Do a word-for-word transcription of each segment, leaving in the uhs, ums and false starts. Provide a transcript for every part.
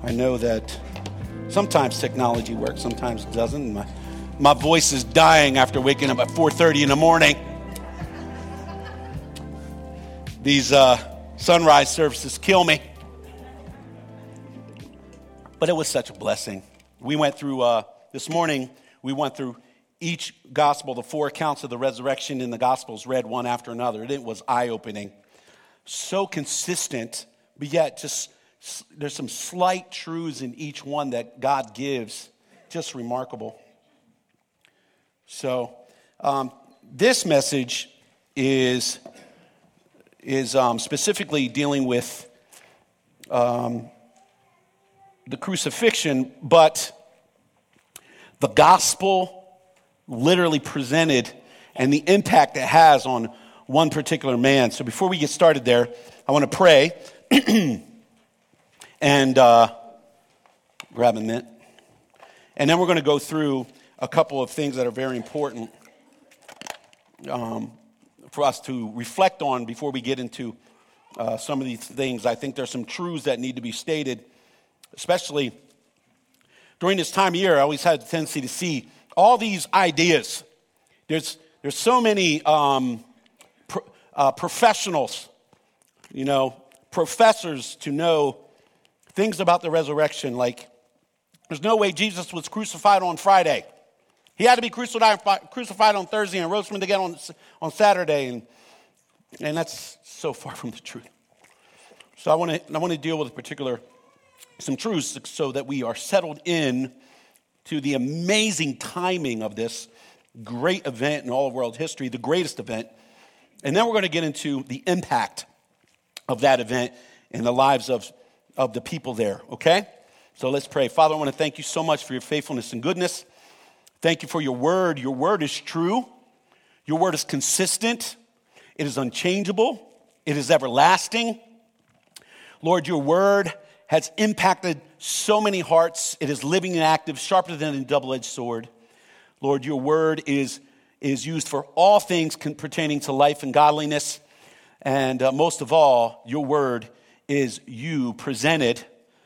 I know that sometimes technology works, sometimes it doesn't. My, my voice is dying after waking up at four thirty in the morning. These uh, sunrise services kill me. But it was such a blessing. We went through, uh, this morning, we went through each gospel, the four accounts of the resurrection in the gospels, read one after another. It was eye-opening. So consistent, but yet just there's some slight truths in each one that God gives. Just remarkable. So um, this message is, is um, specifically dealing with um, the crucifixion, but the gospel literally presented and the impact it has on one particular man. So before we get started there, I want to pray and uh, grab a mint. And then we're going to go through a couple of things that are very important um, for us to reflect on before we get into uh, some of these things. I think there's some truths that need to be stated, especially during this time of year. I always had a tendency to see all these ideas. There's there's so many um, pro, uh, professionals, you know, professors to know things about the resurrection. Like, there's no way Jesus was crucified on Friday. He had to be crucified crucified on Thursday and rose from the dead on on Saturday, and and that's so far from the truth. So I want to I want to deal with a particular some truths so that we are settled in to the amazing timing of this great event in all of world history, the greatest event. And then we're going to get into the impact of that event in the lives of, of the people there, okay? So let's pray. Father, I want to thank you so much for your faithfulness and goodness. Thank you for your word. Your word is true. Your word is consistent. It is unchangeable. It is everlasting. Lord, your word has impacted so many hearts. It is living and active, sharper than a double-edged sword. Lord, your word is, is used for all things pertaining to life and godliness. And uh, most of all, your word is you presented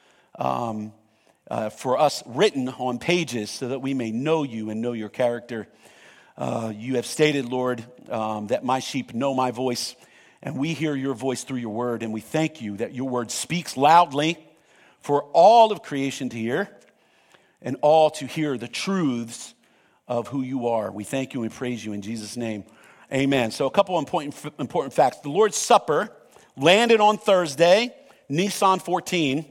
um, uh, for us written on pages so that we may know you and know your character. Uh, you have stated, Lord, um, that my sheep know my voice, and we hear your voice through your word. And we thank you that your word speaks loudly for all of creation to hear and all to hear the truths of who you are. We thank you and praise you in Jesus' name. Amen. So a couple of important, important facts. The Lord's Supper landed on Thursday, Nisan fourteen,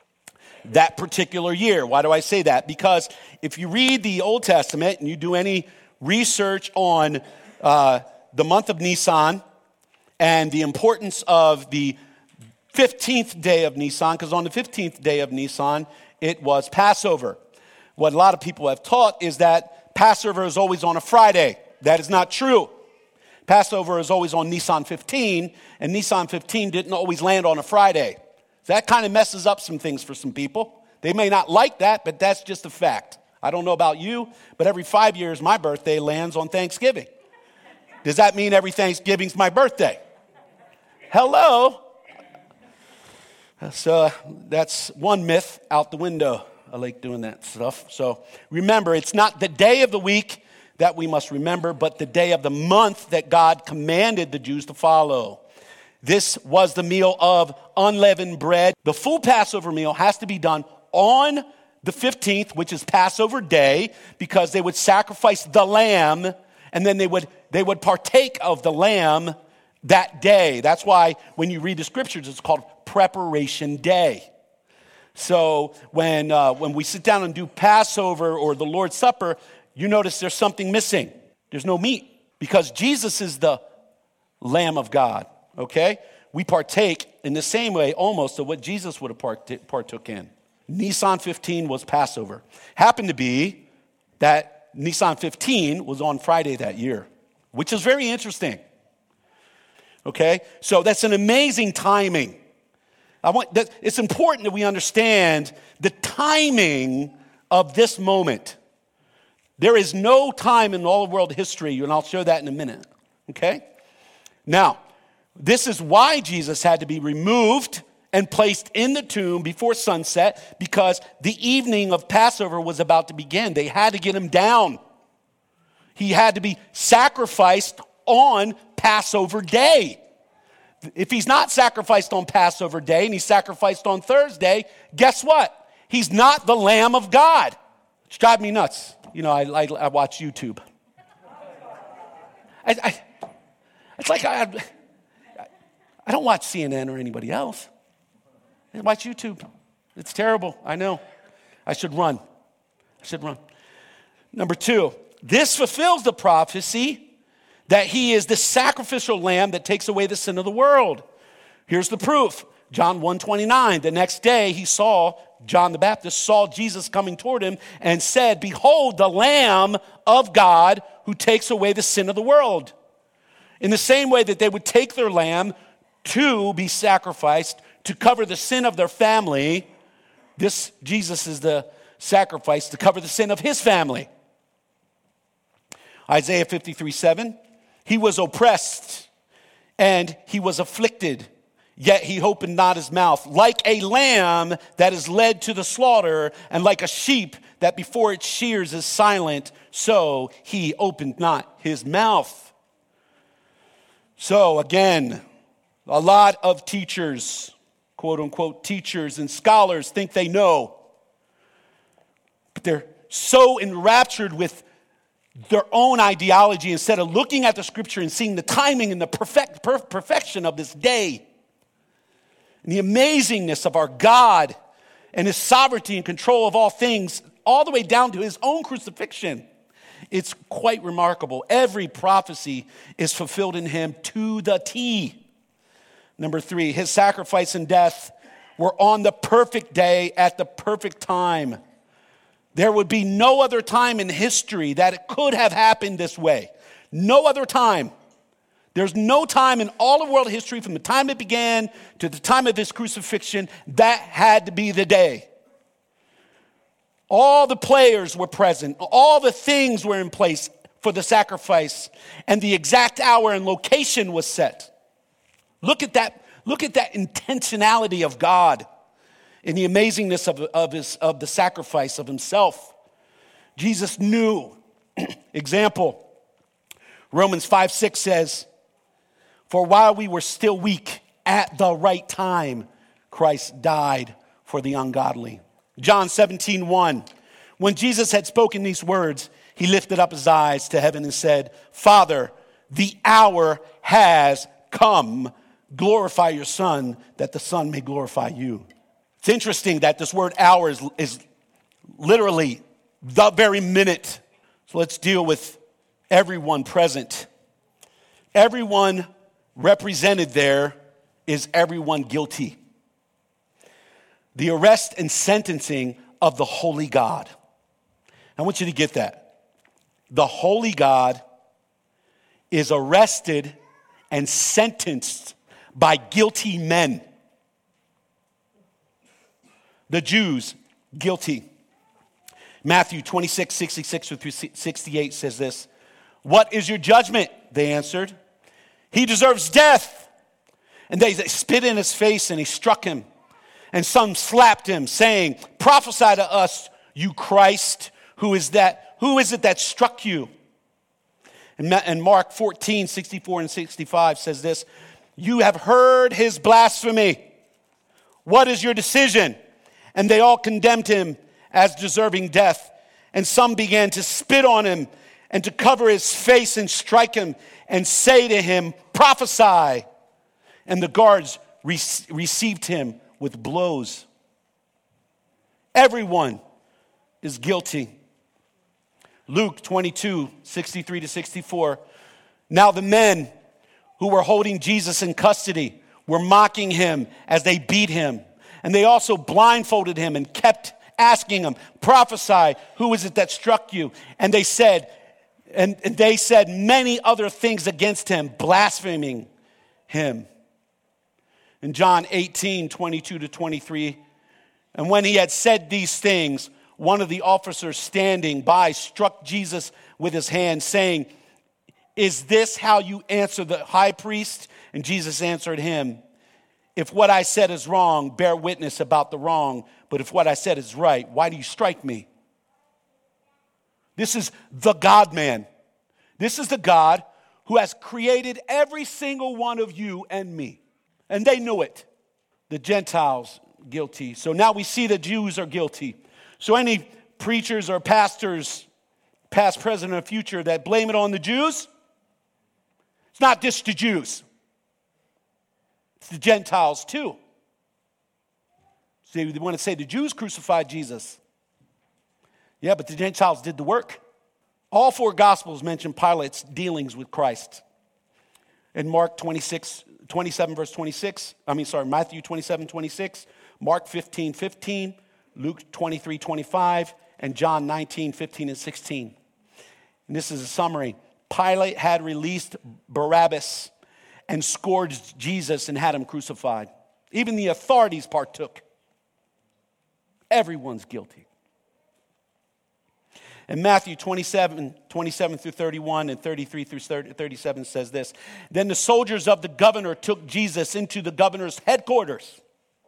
that particular year. Why do I say that? Because if you read the Old Testament and you do any research on uh, the month of Nisan and the importance of the fifteenth day of Nisan, because on the fifteenth day of Nisan, it was Passover. What a lot of people have taught is that Passover is always on a Friday. That is not true. Passover is always on Nisan fifteen, and Nisan fifteen didn't always land on a Friday. That kind of messes up some things for some people. They may not like that, but that's just a fact. I don't know about you, but every five years, my birthday lands on Thanksgiving. Does that mean every Thanksgiving's my birthday? Hello? So that's one myth out the window. I like doing that stuff. So remember, it's not the day of the week that we must remember, but the day of the month that God commanded the Jews to follow. This was the meal of unleavened bread. The full Passover meal has to be done on the fifteenth, which is Passover day, because they would sacrifice the lamb, and then they would they would partake of the lamb that day. That's why when you read the scriptures, it's called Preparation Day. So when uh, when we sit down and do Passover or the Lord's Supper, you notice there's something missing. There's no meat because Jesus is the Lamb of God, okay? We partake in the same way almost of what Jesus would have part- partook in. Nisan fifteen was Passover. Happened to be that Nisan fifteen was on Friday that year, which is very interesting. Okay? So that's an amazing timing. I want that, it's important that we understand the timing of this moment. There is no time in all of world history, and I'll show that in a minute. Okay? Now, this is why Jesus had to be removed and placed in the tomb before sunset because the evening of Passover was about to begin. They had to get him down. He had to be sacrificed on Passover day. If he's not sacrificed on Passover day and he's sacrificed on Thursday, guess what? He's not the Lamb of God. It's driving me nuts. You know, I, I, I watch YouTube. I, I, it's like I, I don't watch C N N or anybody else. I watch YouTube. It's terrible. I know. I should run. I should run. Number two, this fulfills the prophecy that he is the sacrificial lamb that takes away the sin of the world. Here's the proof. John one twenty-nine, the next day he saw, John the Baptist saw Jesus coming toward him and said, "Behold, the Lamb of God who takes away the sin of the world." In the same way that they would take their lamb to be sacrificed to cover the sin of their family, this Jesus is the sacrifice to cover the sin of his family. Isaiah fifty-three seven, he was oppressed and he was afflicted, yet he opened not his mouth. Like a lamb that is led to the slaughter, and like a sheep that before its shears is silent, so he opened not his mouth. So again, a lot of teachers, quote unquote teachers and scholars, think they know. But they're so enraptured with their own ideology instead of looking at the scripture and seeing the timing and the perfect, per- perfection of this day. And the amazingness of our God and his sovereignty and control of all things, all the way down to his own crucifixion. It's quite remarkable. Every prophecy is fulfilled in him to the T. Number three, his sacrifice and death were on the perfect day at the perfect time. There would be no other time in history that it could have happened this way. No other time. There's no time in all of world history from the time it began to the time of his crucifixion that had to be the day. All the players were present. All the things were in place for the sacrifice. And the exact hour and location was set. Look at that. Look at that intentionality of God in the amazingness of, of, his, of the sacrifice of himself. Jesus knew. Example, Romans five six says, "For while we were still weak, at the right time, Christ died for the ungodly." John seventeen one, when Jesus had spoken these words, he lifted up his eyes to heaven and said, "Father, the hour has come. Glorify your Son, that the Son may glorify you." It's interesting that this word hour is, is literally the very minute. So let's deal with everyone present. Everyone represented there is everyone guilty. The arrest and sentencing of the holy God. I want you to get that. The holy God is arrested and sentenced by guilty men. The Jews, guilty. Matthew twenty-six, sixty-six through sixty-eight says this. "What is your judgment?" They answered. "He deserves death." And they spit in his face and he struck him. And some slapped him, saying, "Prophesy to us, you Christ. Who is that? Who is it that struck you?" And Mark fourteen, sixty-four and sixty-five says this. "You have heard his blasphemy. What is your decision?" And they all condemned him as deserving death. And some began to spit on him and to cover his face and strike him and say to him, "Prophesy." And the guards re- received him with blows. Everyone is guilty. Luke twenty-two, sixty-three to sixty-four. Now the men who were holding Jesus in custody were mocking him as they beat him. And they also blindfolded him and kept asking him, "Prophesy, who is it that struck you?" And they said, and, and they said many other things against him, blaspheming him. In John eighteen, twenty-two to twenty-three, and when he had said these things, one of the officers standing by struck Jesus with his hand, saying, "Is this how you answer the high priest?" And Jesus answered him, If what I said is wrong, bear witness about the wrong. But if what I said is right, why do you strike me? This is the God-man. This is the God who has created every single one of you and me. And they knew it. The Gentiles, guilty. So now we see the Jews are guilty. So any preachers or pastors, past, present, or future, that blame it on the Jews, it's not just the Jews. It's the Gentiles too. So they want to say the Jews crucified Jesus. Yeah, but the Gentiles did the work. All four Gospels mention Pilate's dealings with Christ. In Mark twenty-six, twenty-seven, verse twenty-six, I mean, sorry, Matthew twenty-seven, twenty-six, Mark fifteen, fifteen, Luke twenty-three, twenty-five, and John nineteen, fifteen, and sixteen. And this is a summary. Pilate had released Barabbas and scourged Jesus and had him crucified. Even the authorities partook. Everyone's guilty. And Matthew twenty-seven, twenty-seven through thirty-one and thirty-three through thirty-seven says this. Then the soldiers of the governor took Jesus into the governor's headquarters.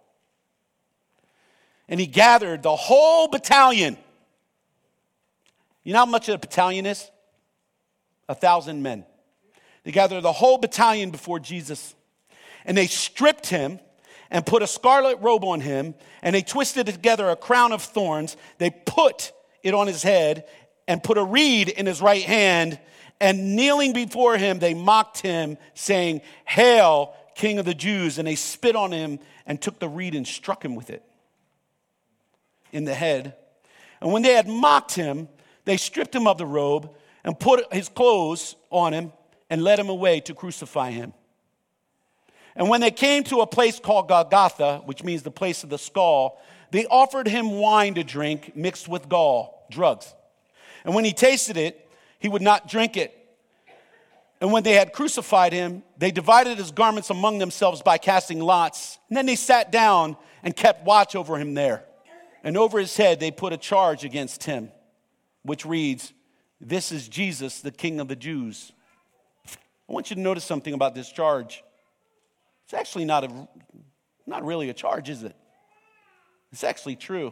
And he gathered the whole battalion. You know how much a battalion is? A thousand men. They gathered the whole battalion before Jesus. And they stripped him and put a scarlet robe on him. And they twisted together a crown of thorns. They put it on his head and put a reed in his right hand. And kneeling before him, they mocked him, saying, "Hail, King of the Jews." And they spit on him and took the reed and struck him with it in the head. And when they had mocked him, they stripped him of the robe and put his clothes on him and led him away to crucify him. And when they came to a place called Golgotha, which means the place of the skull, they offered him wine to drink mixed with gall, drugs. And when he tasted it, he would not drink it. And when they had crucified him, they divided his garments among themselves by casting lots. And then they sat down and kept watch over him there. And over his head they put a charge against him, which reads, "This is Jesus, the King of the Jews." I want you to notice something about this charge. It's actually not a, not really a charge, is it? It's actually true.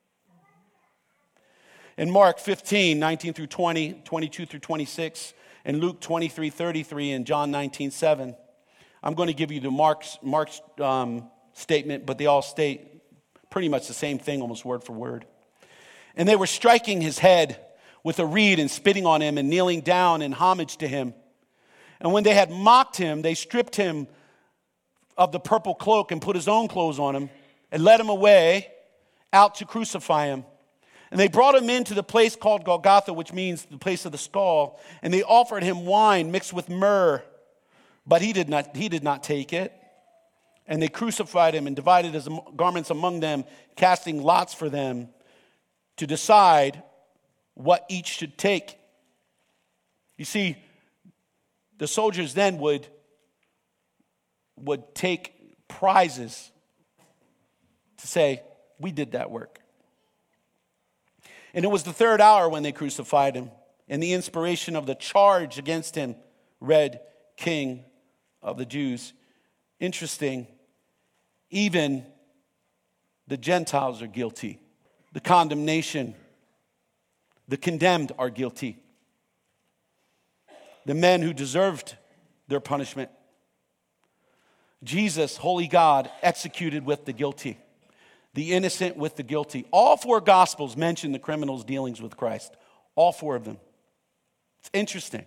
In Mark fifteen, nineteen through twenty, twenty-two through twenty-six, and Luke twenty-three, thirty-three, and John nineteen, seven, I'm going to give you the Mark's, Mark's um, statement, but they all state pretty much the same thing, almost word for word. And they were striking his head with a reed and spitting on him and kneeling down in homage to him. And when they had mocked him, they stripped him of the purple cloak and put his own clothes on him and led him away out to crucify him. And they brought him into the place called Golgotha, which means the place of the skull. And they offered him wine mixed with myrrh, but he did not, he did not take it. And they crucified him and divided his garments among them, casting lots for them to decide what each should take. You see, the soldiers then would, would take prizes to say, "We did that work." And it was the third hour when they crucified him, and the inspiration of the charge against him read, "King of the Jews." Interesting, even the Gentiles are guilty. The condemnation, the condemned are guilty. The men who deserved their punishment. Jesus, holy God, executed with the guilty. The innocent with the guilty. All four Gospels mention the criminal's dealings with Christ. All four of them. It's interesting.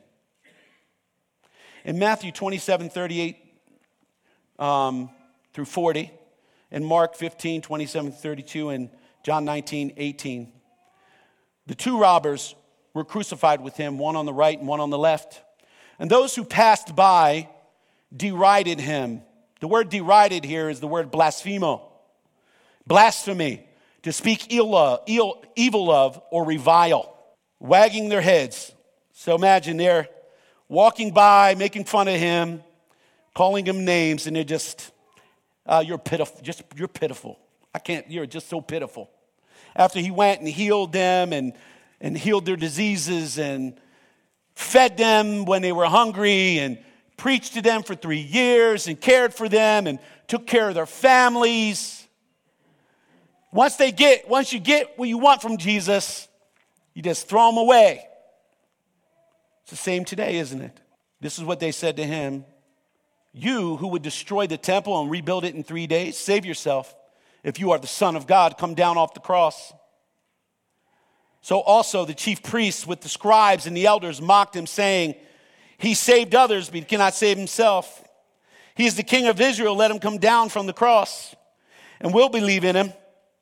In Matthew twenty-seven, thirty-eight um, through forty, in Mark fifteen, twenty-seven, thirty-two, and John nineteen, eighteen, the two robbers were crucified with him, one on the right and one on the left. And those who passed by derided him. The word derided here is the word blasphemo. Blasphemy, to speak ill of, ill, evil of or revile, wagging their heads. So imagine they're walking by, making fun of him, calling him names, and they're just, uh, you're pitiful, just you're pitiful. I can't, you're just so pitiful. After he went and healed them and, and healed their diseases and fed them when they were hungry and preached to them for three years and cared for them and took care of their families. Once they get, once you get what you want from Jesus, you just throw them away. It's the same today, isn't it? This is what they said to him. You who would destroy the temple and rebuild it in three days, save yourself. If you are the Son of God, come down off the cross. So also the chief priests with the scribes and the elders mocked him, saying, he saved others, but he cannot save himself. He is the King of Israel. Let him come down from the cross, and we'll believe in him.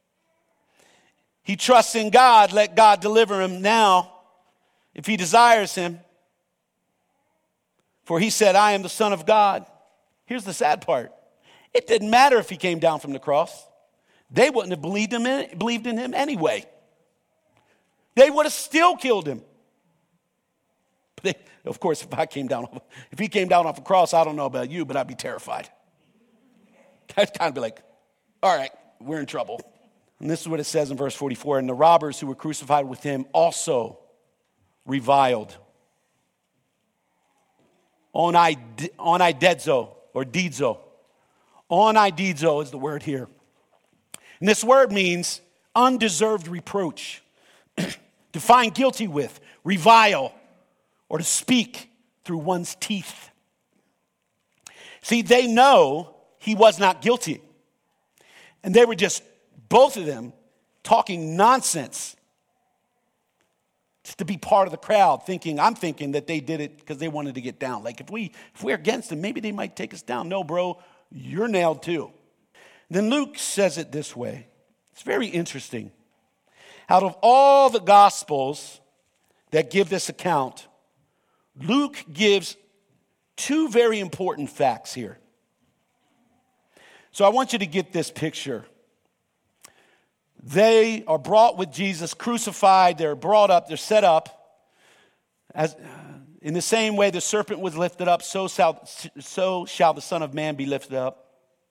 He trusts in God. Let God deliver him now, if he desires him. For he said, I am the Son of God. Here's the sad part. It didn't matter if he came down from the cross. They wouldn't have believed him in, believed in him anyway. They would have still killed him. But they, of course, if I came down, if he came down off a cross, I don't know about you, but I'd be terrified. I'd kind of be like, all right, we're in trouble. And this is what it says in verse forty-four. And the robbers who were crucified with him also reviled. Onaidedzo, or didzo. Onaidedzo is the word here. And this word means undeserved reproach. To find guilty with, revile, or to speak through one's teeth. See, they know he was not guilty. And they were just, both of them, talking nonsense. Just to be part of the crowd, thinking, I'm thinking that they did it because they wanted to get down. Like if we, if we're against them, maybe they might take us down. No, bro, you're nailed too. Then Luke says it this way. It's very interesting. Out of all the Gospels that give this account, Luke gives two very important facts here. So I want you to get this picture. They are brought with Jesus, crucified, they're brought up, they're set up. As, in the same way the serpent was lifted up, so shall, so shall the Son of Man be lifted up.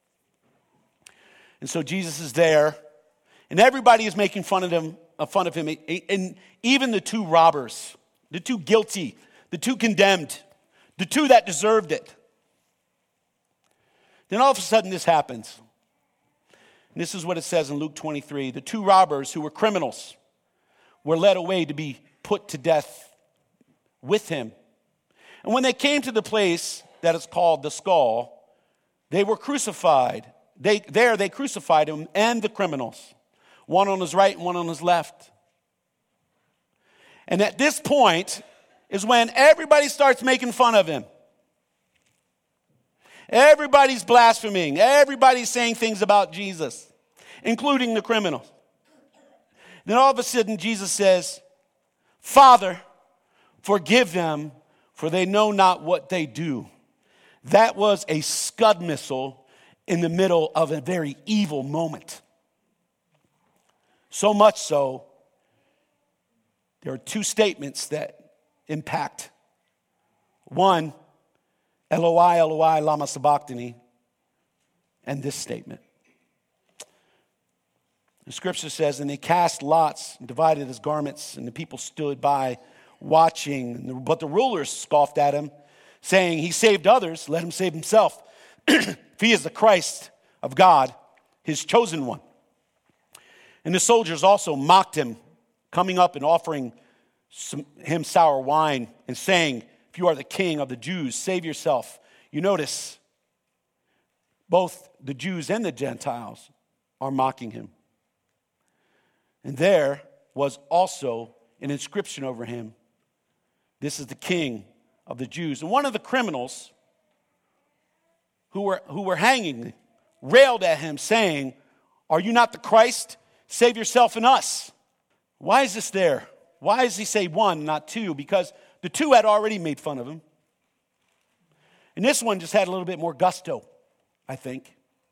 And so Jesus is there, and everybody is making fun of him, uh, fun of him, and even the two robbers, the two guilty, the two condemned, the two that deserved it. Then all of a sudden this happens. And this is what it says in Luke twenty-three. The two robbers who were criminals were led away to be put to death with him. And when they came to the place that is called the Skull, they were crucified. They, there they crucified him and the criminals, one on his right and one on his left. And at this point is when everybody starts making fun of him. Everybody's blaspheming. Everybody's saying things about Jesus, including the criminals. Then all of a sudden Jesus says, Father, forgive them, for they know not what they do. That was a Scud missile in the middle of a very evil moment. So much so, there are two statements that impact. One, Eloi, Eloi, lama sabachthani, and this statement. The scripture says, and they cast lots and divided his garments, and the people stood by watching. But the rulers scoffed at him, saying, he saved others, let him save himself. If he is the Christ of God, his chosen one. And the soldiers also mocked him, coming up and offering some, him sour wine and saying, if you are the king of the Jews, save yourself. You notice both the Jews and the Gentiles are mocking him. And there was also an inscription over him. This is the king of the Jews. And one of the criminals who were, who were hanging railed at him, saying, are you not the Christ? Save yourself and us. Why is this there? Why does he say one, not two? Because the two had already made fun of him. And this one just had a little bit more gusto, I think.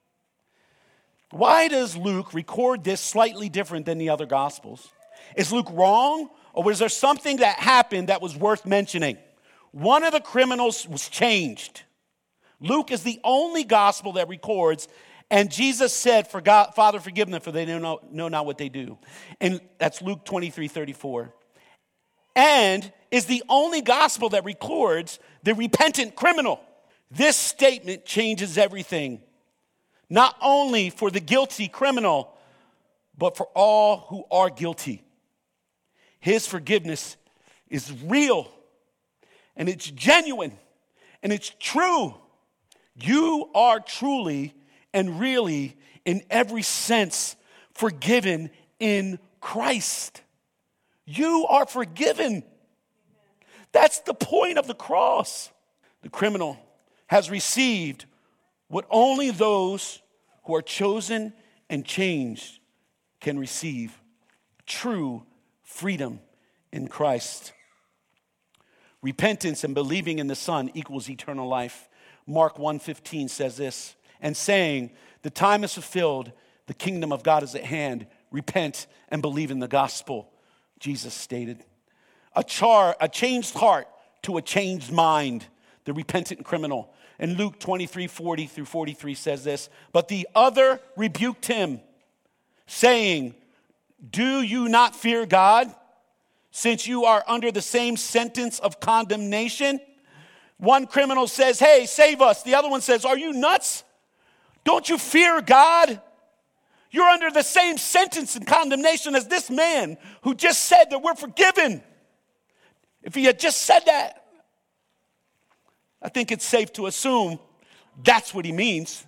Why does Luke record this slightly different than the other Gospels? Is Luke wrong? Or was there something that happened that was worth mentioning? One of the criminals was changed. Luke is the only gospel that records, and Jesus said, for God, Father, forgive them, for they know, know not what they do. And that's Luke twenty-three thirty-four. And is the only gospel that records the repentant criminal. This statement changes everything, not only for the guilty criminal, but for all who are guilty. His forgiveness is real, and it's genuine, and it's true. You are truly and really, in every sense, forgiven in Christ. You are forgiven. That's the point of the cross. The criminal has received what only those who are chosen and changed can receive: true freedom in Christ. Repentance and believing in the Son equals eternal life. Mark one fifteen says this, and saying, the time is fulfilled, the kingdom of God is at hand. Repent and believe in the gospel, Jesus stated. A, char, a changed heart to a changed mind, the repentant criminal. And Luke twenty-three forty through forty-three says this, but the other rebuked him, saying, do you not fear God, since you are under the same sentence of condemnation? One criminal says, hey, save us. The other one says, are you nuts? Don't you fear God? You're under the same sentence and condemnation as this man who just said that we're forgiven. If he had just said that, I think it's safe to assume that's what he means.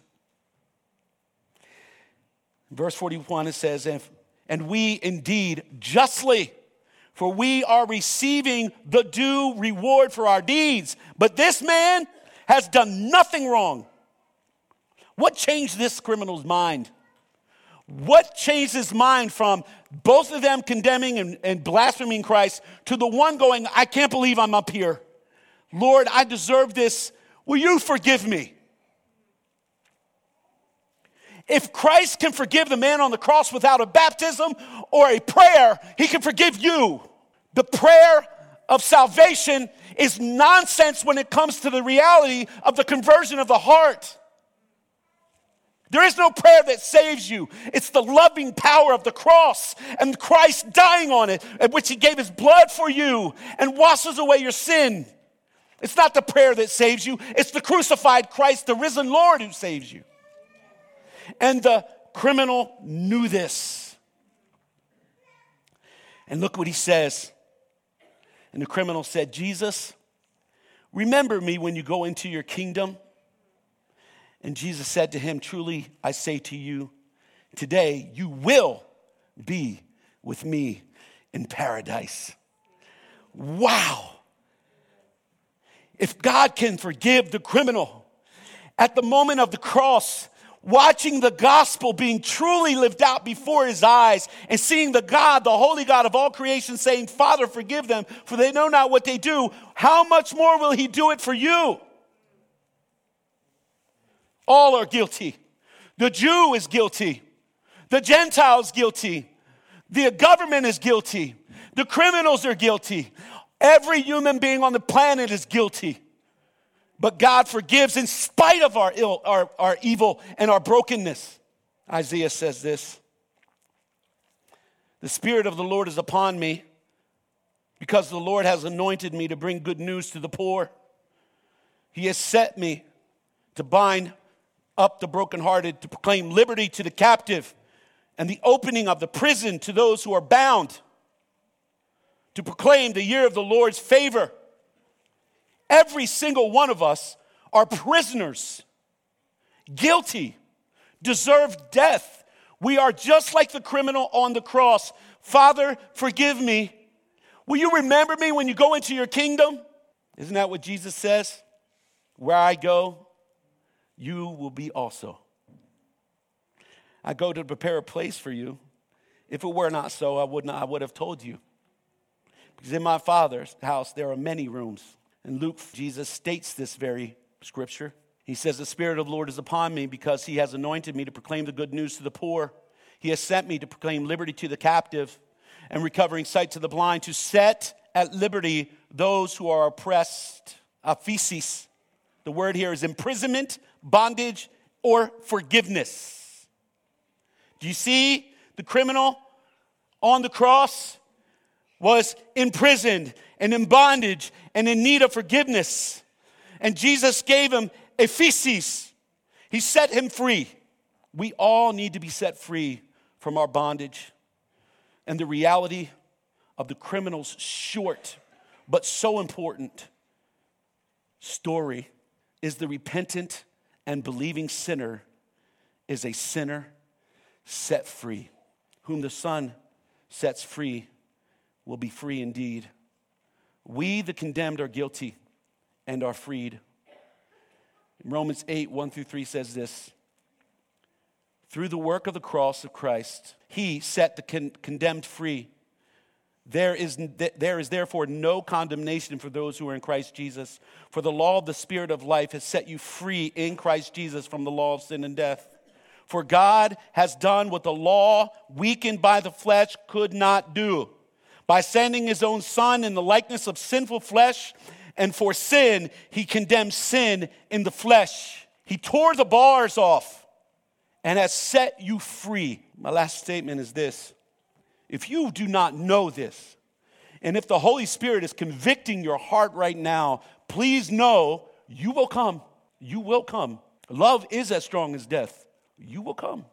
Verse forty-one, it says, and we indeed justly, for we are receiving the due reward for our deeds. But this man has done nothing wrong. What changed this criminal's mind? What changed his mind from both of them condemning and, and blaspheming Christ to the one going, I can't believe I'm up here. Lord, I deserve this. Will you forgive me? If Christ can forgive the man on the cross without a baptism or a prayer, he can forgive you. The prayer of salvation is nonsense when it comes to the reality of the conversion of the heart. There is no prayer that saves you. It's the loving power of the cross and Christ dying on it, at which he gave his blood for you and washes away your sin. It's not the prayer that saves you. It's the crucified Christ, the risen Lord, who saves you. And the criminal knew this. And look what he says. And the criminal said, Jesus, remember me when you go into your kingdom. And Jesus said to him, truly, I say to you, today you will be with me in paradise. Wow. If God can forgive the criminal at the moment of the cross, watching the gospel being truly lived out before his eyes and seeing the God, the holy God of all creation saying, Father, forgive them, for they know not what they do, how much more will he do it for you? All are guilty. The Jew is guilty. The Gentile is guilty. The government is guilty. The criminals are guilty. Every human being on the planet is guilty. But God forgives in spite of our ill, our, our evil and our brokenness. Isaiah says this. The Spirit of the Lord is upon me, because the Lord has anointed me to bring good news to the poor. He has set me to bind up the brokenhearted, to proclaim liberty to the captive, and the opening of the prison to those who are bound, to proclaim the year of the Lord's favor. Every single one of us are prisoners, guilty, deserve death. We are just like the criminal on the cross. Father, forgive me. Will you remember me when you go into your kingdom? Isn't that what Jesus says? Where I go, you will be also. I go to prepare a place for you. If it were not so, I would not, I would have told you. Because in my Father's house, there are many rooms. And Luke, Jesus states this very scripture. He says, the Spirit of the Lord is upon me, because he has anointed me to proclaim the good news to the poor. He has sent me to proclaim liberty to the captive and recovering sight to the blind, to set at liberty those who are oppressed. Aphesis. The word here is imprisonment, bondage, or forgiveness. Do you see the criminal on the cross was imprisoned and in bondage and in need of forgiveness? And Jesus gave him ephesis. He set him free. We all need to be set free from our bondage and the reality of the criminal's short but so important story is the repentant and believing sinner is a sinner set free. Whom the Son sets free will be free indeed. We, the condemned, are guilty and are freed. Romans eight, one through three says this. Through the work of the cross of Christ, he set the con- condemned free. There is, there is therefore no condemnation for those who are in Christ Jesus. For the law of the Spirit of life has set you free in Christ Jesus from the law of sin and death. For God has done what the law, weakened by the flesh, could not do. By sending his own Son in the likeness of sinful flesh, and for sin, he condemned sin in the flesh. He tore the bars off and has set you free. My last statement is this. If you do not know this, and if the Holy Spirit is convicting your heart right now, please know you will come. You will come. Love is as strong as death. You will come.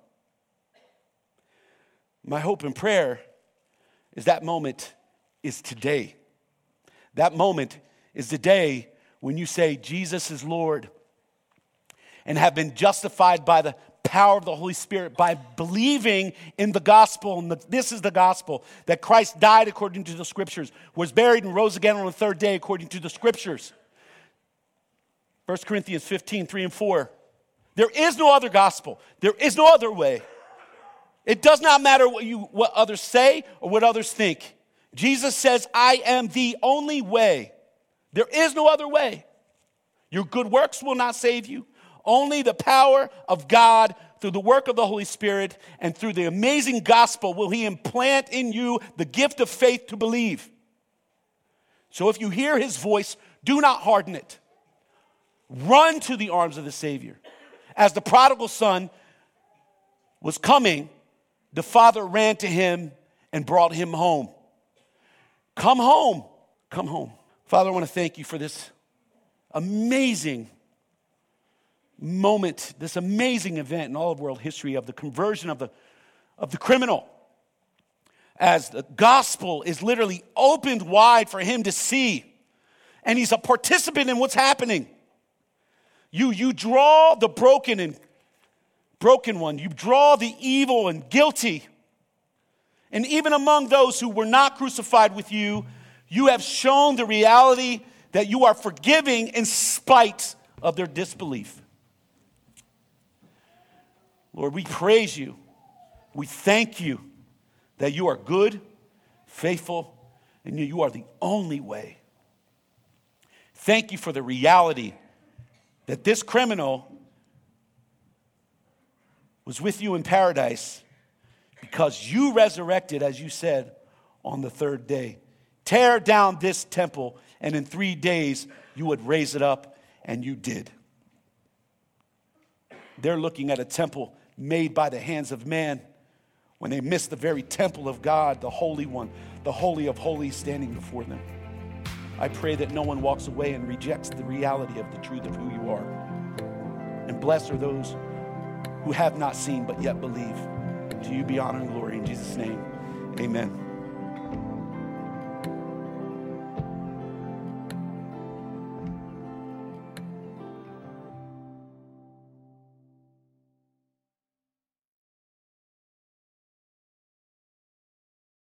My hope and prayer is that moment is today. That moment is the day when you say Jesus is Lord and have been justified by the power of the Holy Spirit by believing in the gospel. And the, this is the gospel, that Christ died according to the scriptures, was buried and rose again on the third day according to the scriptures. First Corinthians fifteen, three and four. There is no other gospel. There is no other way. It does not matter what you what others say or what others think. Jesus says, I am the only way. There is no other way. Your good works will not save you. Only the power of God through the work of the Holy Spirit and through the amazing gospel will he implant in you the gift of faith to believe. So if you hear his voice, do not harden it. Run to the arms of the Savior. As the prodigal son was coming, the father ran to him and brought him home. Come home. Come home. Father, I want to thank you for this amazing moment, this amazing event in all of world history of the conversion of the, of the criminal. As the gospel is literally opened wide for him to see. And he's a participant in what's happening. You, you draw the broken and broken one. You draw the evil and guilty. And even among those who were not crucified with you, you have shown the reality that you are forgiving in spite of their disbelief. Lord, we praise you. We thank you that you are good, faithful, and you are the only way. Thank you for the reality that this criminal was with you in paradise because you resurrected, as you said, on the third day. Tear down this temple, and in three days you would raise it up, and you did. They're looking at a temple made by the hands of man when they miss the very temple of God, the Holy One, the Holy of Holies standing before them. I pray that no one walks away and rejects the reality of the truth of who you are. And blessed are those who have not seen but yet believe. To you be honor and glory in Jesus' name. Amen.